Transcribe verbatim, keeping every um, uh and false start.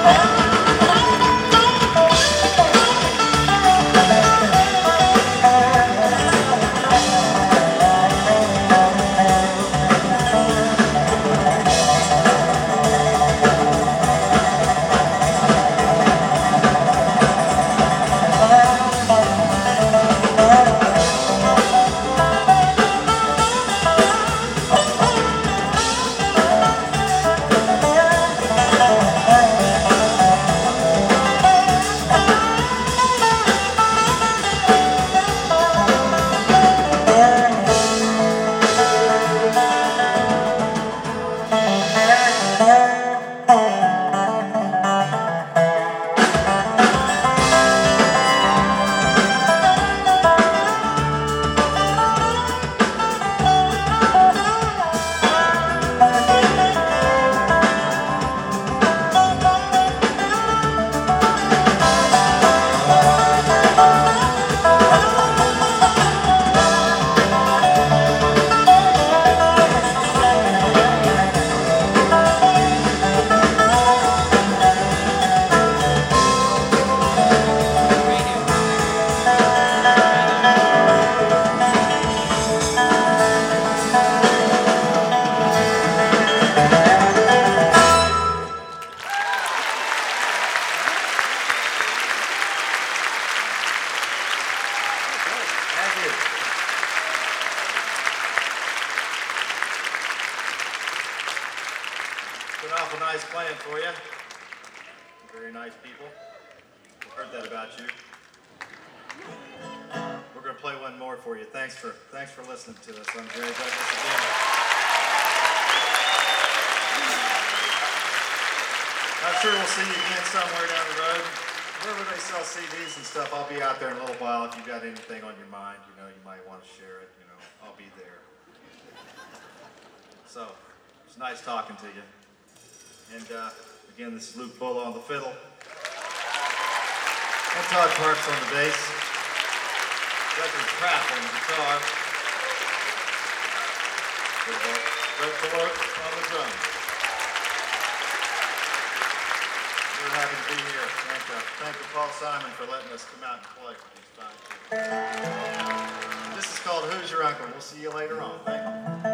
Been awful nice playing for you. Very nice people. I've heard that about you. We're going to play one more for you. Thanks for thanks for listening to us. I'm Jerry Douglas again. I'm sure we'll see you again somewhere down the road. Wherever they sell C Ds and stuff, I'll be out there in a little while. If you've got anything on your mind, you know, you might want to share it. You know, I'll be there. So, it's nice talking to you. And uh, again, this is Luke Bulla on the fiddle. And Todd Parks on the bass. Jeffrey Pratt on the guitar. Brett Fuller on the drums. We're happy to be here. Thank you. Thank you, Paul Simon, for letting us come out and play for these fine people. This is called Who's Your Uncle? We'll see you later on. Thank you.